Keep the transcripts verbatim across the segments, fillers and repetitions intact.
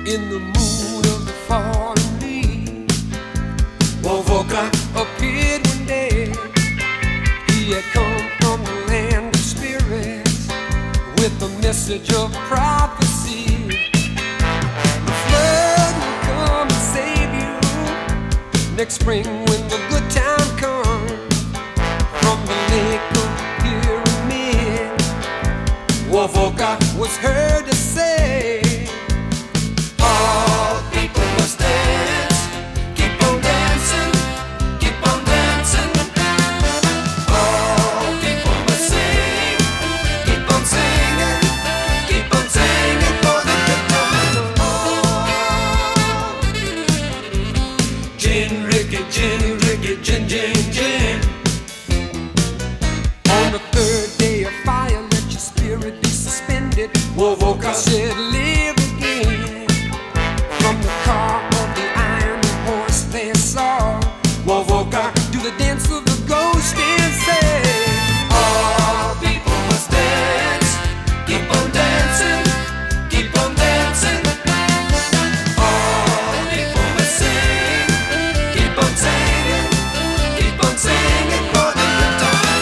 In the mood of the fallen leaves, Wovoka appeared one day. He had come from the land of spirits with a message of prophecy. The flood will come and save you next spring when the good time comes. From the lake of Pyramid, Wovoka was heard to say, all people must dance, keep on dancing, keep on dancing. All people must sing, keep on singing, keep on singing for the good time. Gin, Ricky, gin, Ricky, gin, gin, gin. On the third day of fire, let your spirit be suspended. Wovoka said, live again. From the car of the iron horse they saw Wovoka do the dance of the ghost and say, all people must dance, keep on dancing, keep on dancing. All people must sing, keep on singing, keep on singing for the good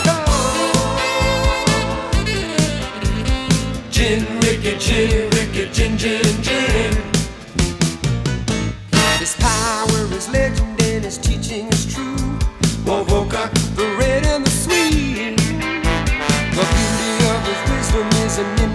time. Gin, Ricky, gin, Ricky, gin, gin, gin. His power is legend and his teaching is true. Wovoka, the red and the sweet. The beauty of his wisdom is an